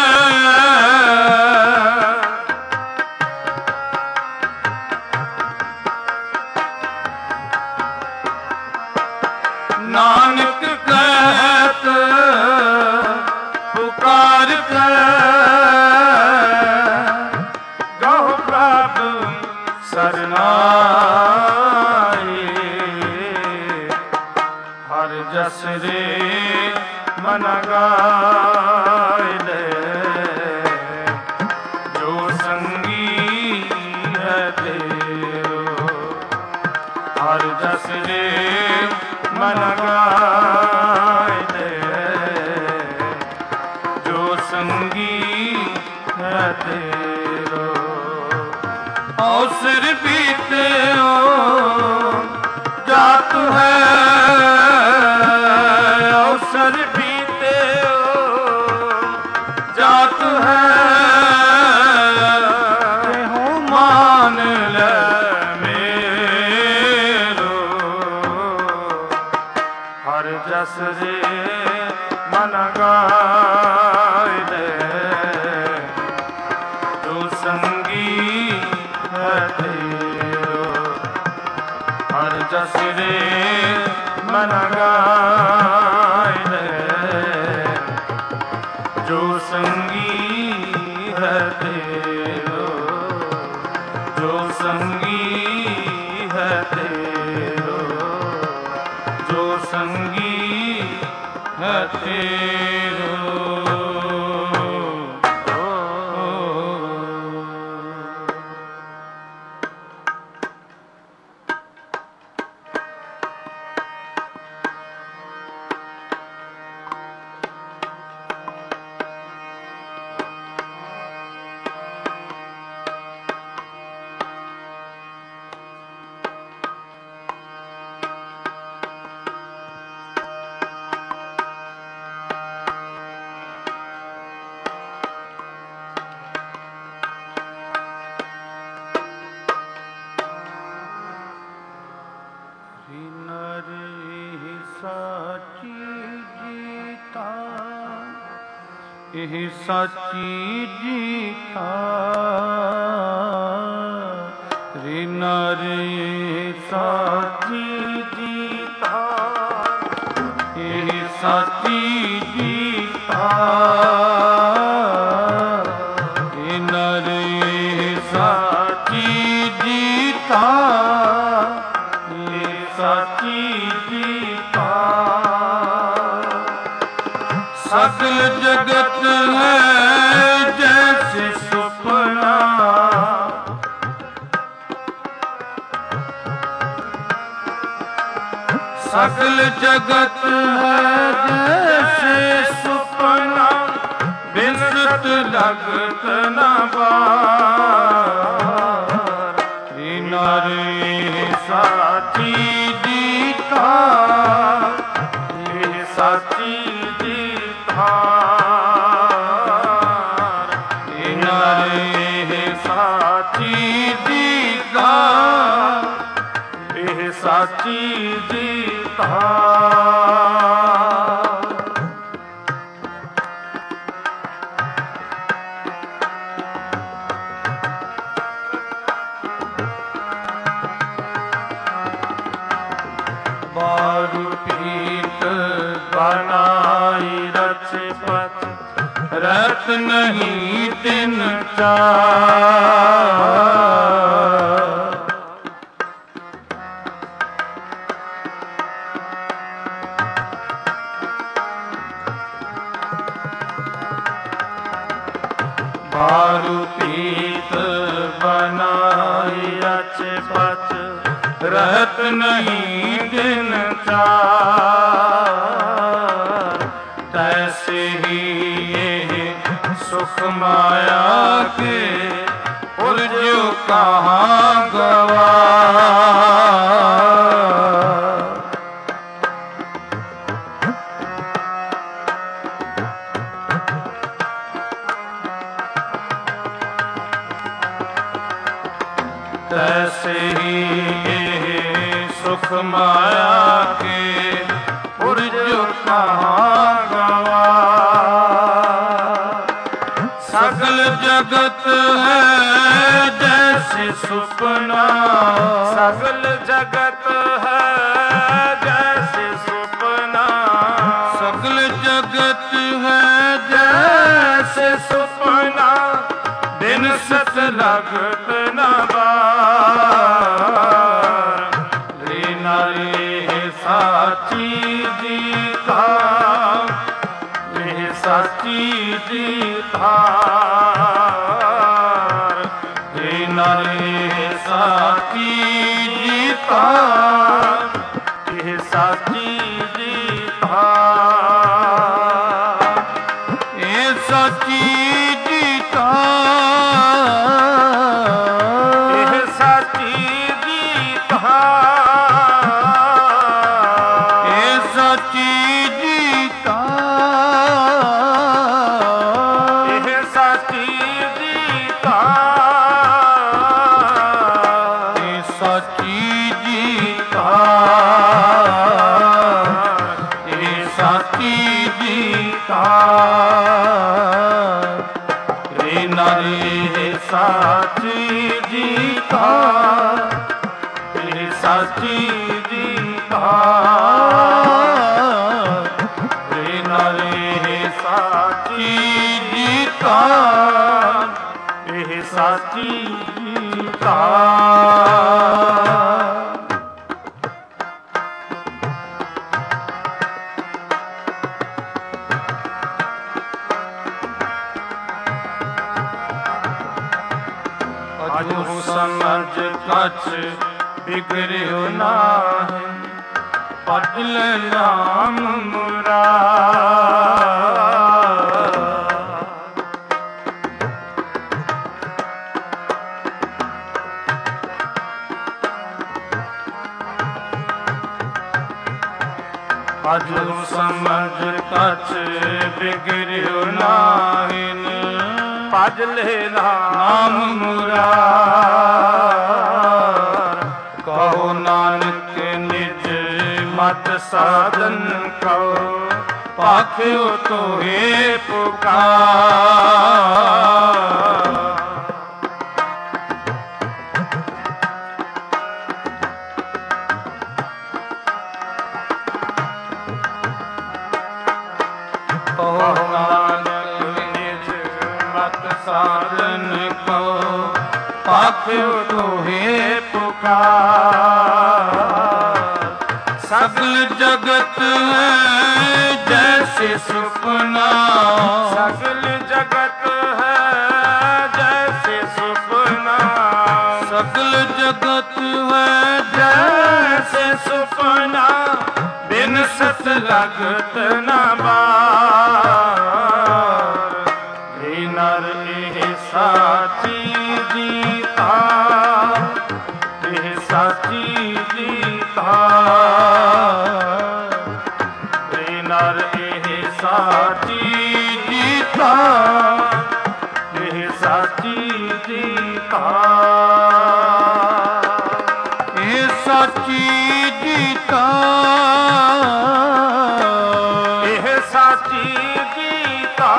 Speaker 1: नानक कहत पुकार कर गहो प्रभु सरनाई हर जस रे मन गाय ले जो संगी है तेरो हर जस रे मन गाय ले जो संगी है तेरो अवसर बीते जात है अवसर बीते जात है हो मान ले जस रे मन गाय ले जो संगी है तेरो हर जस रे मन गाय ले जो संगी है तेरो जो संगी है तेरो जो संगी है तेरो ਸਾਚੀ ਜੀ ਥਾਰ ਰੇ ਨਾਰੇ ਸਾਚੀ ਜੀ ਥਾਰ ਇਹ ਸਾਚੀ ਜੀ ਥਾਰ ਇਹ ਨਾਰੇ ਸਾਚੀ ਜੀ ਥਾਰ ਇਹ ਸਾਚੀ ਜੀ ਥਾਰ सकल जगत है जैसे सुपना सकल जगत है जैसे सुपना बिनसत लगत न बार रे नारे साची जी थार ये साची थार नारे साची जी थार ਇਹ ਸਾਚੀ ਜੀ ਥਾਰ ਬਾਰੂ ਪੀਤ ਬਨਾਈ ਰਛਪਤ रत नहीं तिन चार बारू पीत बनाई रछपत रत नहीं दिन चार तैसे ही सुख माया के उर्जो कहाँ गवा तैसे ही सुख माया के उर्जो कहाँ गवा सकल जगत है जैसे सुपना सकल जगत है जैसे सुपना सकल जगत है जैसे सुपना दिन सत लगत न बार रे नारे साची जी थार ये साची जी थार हे नारे साची जी थार ये साची जी थार ये साची जी थार ये साची जी थार ये साची जी थार ये साची जी थार ये साची जी थार ये साची जी थार रे नारे साची जी थार ये साची जी थार रे नारे साची जी थार ये साची जी थार अजो समझ कछ बिगड़ो नाहि पदल नाम मुराद अजो समझ कछ बिगड़ो नाहि भज ले नाम मुरार कहो नानक निज मत साधन कहो पाखियो तोहे पुकार। साधन को पाखियो तोहे पुकार। सकल जगत है जैसे सुपना, सकल जगत है जैसे सुपना, सकल जगत है जैसे सुपना, बिन सत लगत न बार। नर एह साची जीता, एह साची जीता, नर एह साची जीता, एह साची जीता, एह साची जीता, एह साची जीता,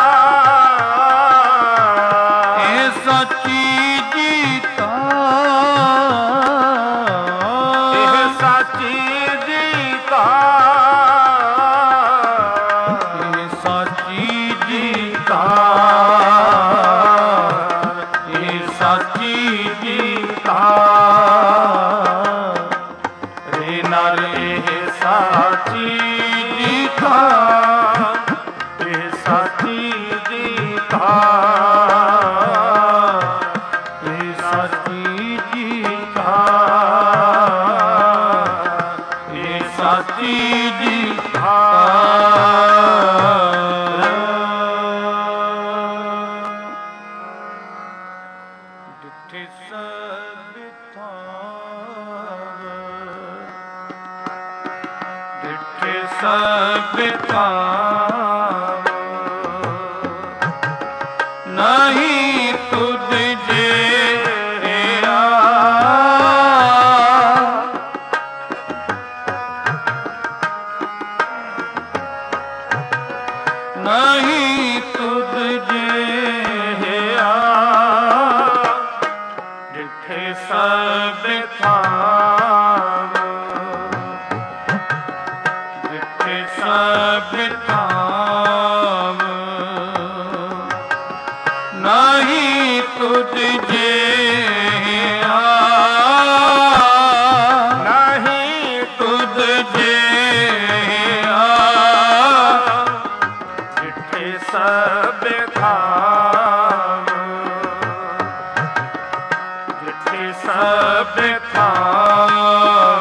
Speaker 1: नहीं तुझ जे नहीं तुझ जे डिठे सब थाव, डिठे सब थाव, नहीं तुझ जे नहीं तुझ जे डिठे सब थाव, डिठे सब थाव,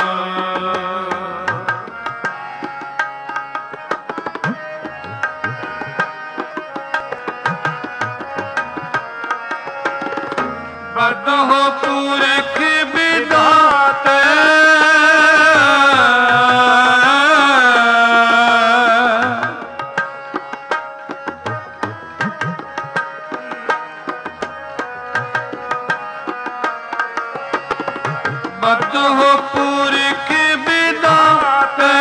Speaker 1: बदहो पुरख विधाते, बदहो पुरख विधाते,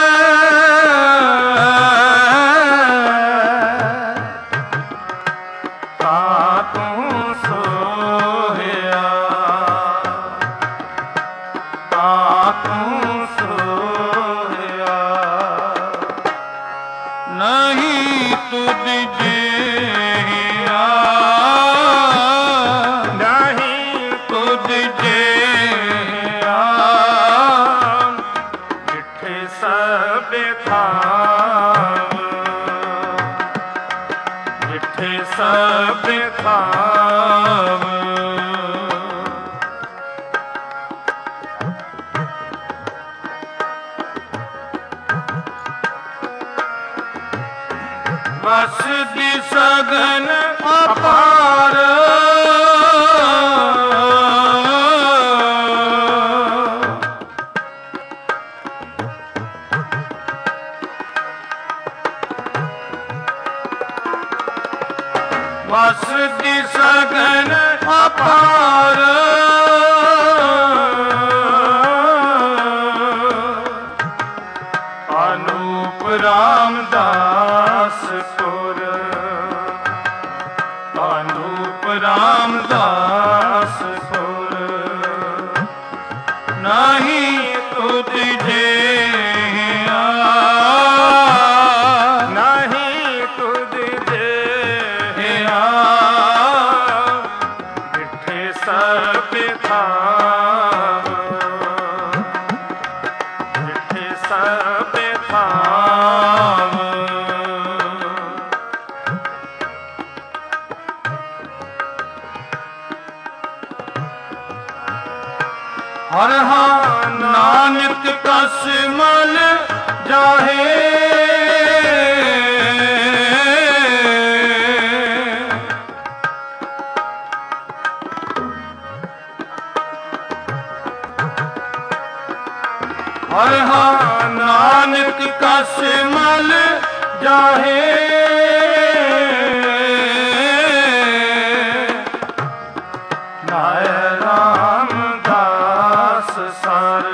Speaker 1: तातू सोया, तातू सोया, नहीं तुझ जे नहीं तुझ जे डिठे सब थाव, डिठे सब थाव, बस दी सगन अपार, बस दी सगन अपार, अनूप रामदास ਰਾਮਦਾਸ ਪੁਰ ਨਹੀਂ ਤੁਧ ਜਿਹਾ ਨਹੀਂ ਤੁਧ ਜਿਹਾ ਡਿਠੇ ਸਭ ਥਾਮ ਡਿਠੇ ਸਭ ਥਾਮ ਹਰ ਹਾਂ ਨਾਨਕ ਕਸ ਮਲ ਜਾਹੇ ਹਰ ਹਾਂ ਨਾਨਕ ਕਸ ਮਲ ਜਾਹੇ ਨਾਇ ਸਰ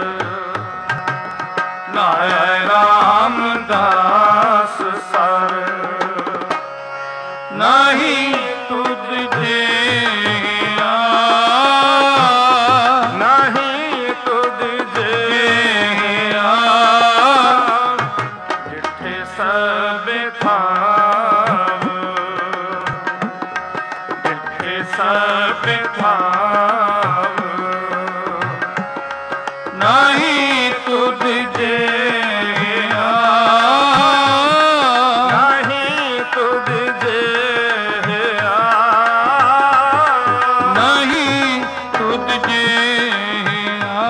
Speaker 1: ਨਾਇ ਰਾਮਦਾਸ ਸਰ ਨਹੀਂ ਤੁਧ ਜਿਹਾ ਨਹੀਂ ਤੁਧ ਜਿਹਾ ਡਿਠੇ ਸਭ ਥਾਮ ਡਿਠੇ ਸਭ ਥਾਮ ਨਹੀਂ ਤੁਧ ਜਿਹਾ ਨਹੀਂ ਤੁਧ ਜਿਹਾ ਨਹੀਂ ਤੁਧ ਜਿਹਾ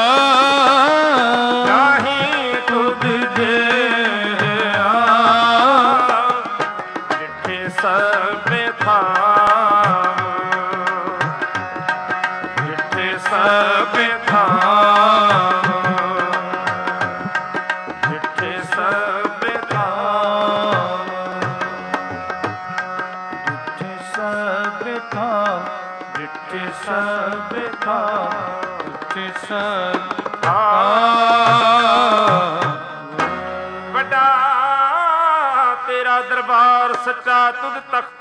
Speaker 1: ਨਹੀਂ ਤੁਧ ਜਿਹਾ ਡਿਠੇ ਸਭ ਥਾਮ ਡਿਠੇ ਸਭ ਥਾਮ ਡਿਠੇ ਸਭ ਥਾਮ ਡਿਠੇ ਸਭ ਥਾਮ ਡਿਠੇ ਸਭ ਥਾਮ ਡਿਠੇ ਸਭ ਥਾਮ ਵੱਡਾ ਤੇਰਾ ਦਰਬਾਰ ਸੱਚਾ ਤੁਧ ਤਖਤ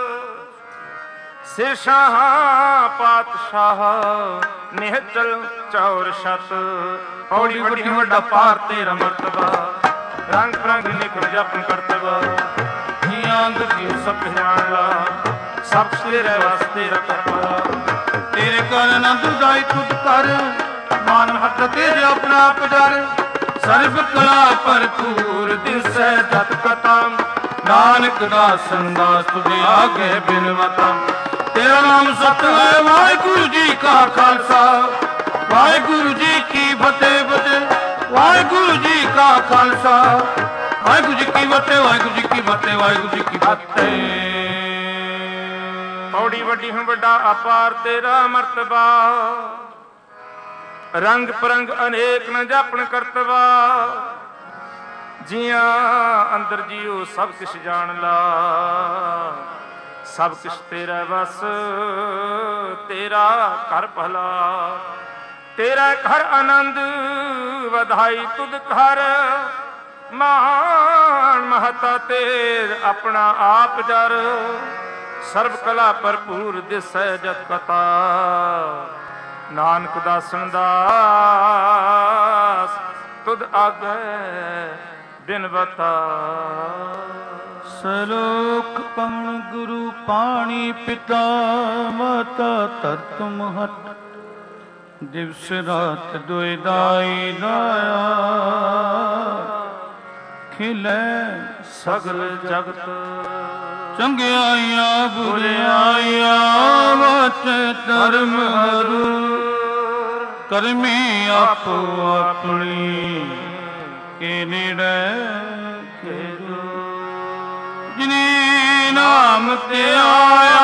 Speaker 1: ਸੇ ਸ਼ਾਹ ਪਾਤਸ਼ਾਹ ਨਿਹਚਲ ਚੌਰ ਛਤ ਪੌੜੀ ਵੱਡੀ ਵੱਡਾ ਪਾਰ ਤੇਰਾ ਮਰਤਬਾ ਰੰਗ ਬਰੰਗ ਲਿਖ ਜਪਨ ਕਰਤਬਾ ਜੀਆਂ ਦੀ ਸਭ ਜਾਣ ਲਾ ਸਭ ਤੇਰੇ ਵਾਸਤੇ ਰਖਵਾ ਤੇਰੇ ਕਰ ਆਨੰਦ ਉਦਾਈ ਤੁਧ ਕਰ ਮਾਨ ਹੱਥ ਤੇਰੇ ਆਪਣਾ ਆਪ ਜਰ ਸਰਬ ਕਲਾ ਭਰਪੂਰ ਦਿਸੈ ਜਤ ਕਥਾ ਨਾਨਕ ਦਾਸਨ ਦਾਸ ਤੁਝੇ ਆਗੇ ਬਿਨਵਤਾ ਤੇਰਾ ਨਾਮ ਸਤ ਹੈ ਵਾਹਿਗੁਰੂ ਜੀ ਕਾ ਖਾਲਸਾ ਵਾਹਿਗੁਰੂ ਜੀ ਕੀ ਫਤਿਹ ਫਤਿਹ ਵਾਹਿਗੁਰੂ ਜੀ ਕਾ ਖਾਲਸਾ ਵਾਹਿਗੁਰੂ ਜੀ ਕੀ ਫਤਿਹ ਵਾਹਿਗੁਰੂ ਜੀ ਕੀ ਫਤਿਹ ਵਾਹਿਗੁਰੂ ਜੀ ਕੀ ਫਤਿਹ ਪੌੜੀ ਵੱਡੀ ਹੂੰ ਵੱਡਾ ਅਪਾਰ ਤੇਰਾ ਮਰਤਬਾ ਰੰਗ ਪਰੰਗ ਅਨੇਕ ਨ ਜਾਪਣ ਕਰਤਵਾ ਜੀਆਂ ਅੰਦਰ ਜੀਓ ਸਭ ਕਿਛ ਜਾਣ ਲਾ ਸਭ ਕਿਛ ਤੇਰਾ ਬਸ ਤੇਰਾ ਘਰ ਭਲਾ ਤੇਰਾ ਘਰ ਆਨੰਦ ਵਧਾਈ ਤੁਧ ਘਰ ਮਾਨ ਮਹਤਾ ਤੇਰ ਆਪਣਾ ਆਪ ਜਰ ਸਰਬ ਕਲਾ ਭਰਪੂਰ ਦਿਸੈ ਜਤ ਕਥਾ ਨਾਨਕ ਦਾਸਨ ਦਾਸ ਤੁਧ ਆਗੇ ਬਿਨਵਤਾ ਸਲੋਕ ਪਵਨ ਗੁਰੂ ਪਾਣੀ ਪਿਤਾ ਮਾਤਾ ਧਰਤ ਮਹਤ ਦਿਵਸ ਰਾਤ ਦੁਇ ਦਾਈ ਦਾਇਆ ਖਿਲੇ ਸਗਲ ਜਗਤ ਚੰਗਿਆਈਆਂ ਬੁਰਿਆਈਆਂ ਵਚ ਧਰਮ ਹਰੂ ਕਰਮੀ ਆਪੋ ਆਪਣੀ ਕੇ ਨੇੜੇ ਖੇਡੋ ਜਿਨੇ ਨਾਮ ਤੇ ਆਇਆ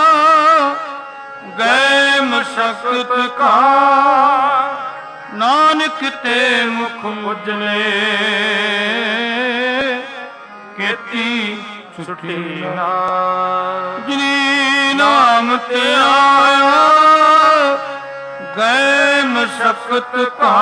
Speaker 1: ਗਏ ਮਸ਼ਕਤ ਕਾ ਨਾਨਕ ਤੇ ਮੁਖ ਉਜਲੇ ਕੀਤੀ ਛੁੱਟੀ ਨਾ ਜਿਨੇ ਨਾਮ ਤੇ ਆਇਆ ਗਏ ਮਸ਼ਕਤ ਕਾ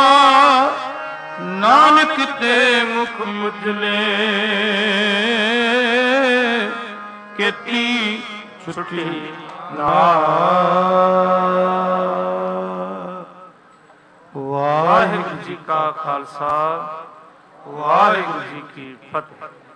Speaker 1: ਨਾਨਕ ਤੇ ਮੁਖ ਉਜਲੇ ਕੀਤੀ ਛੁੱਟੀ ਵਾਹਿਗੁਰੂ ਜੀ ਕਾ ਖਾਲਸਾ, ਵਾਹਿਗੁਰੂ ਜੀ ਕੀ ਫਤਿਹ।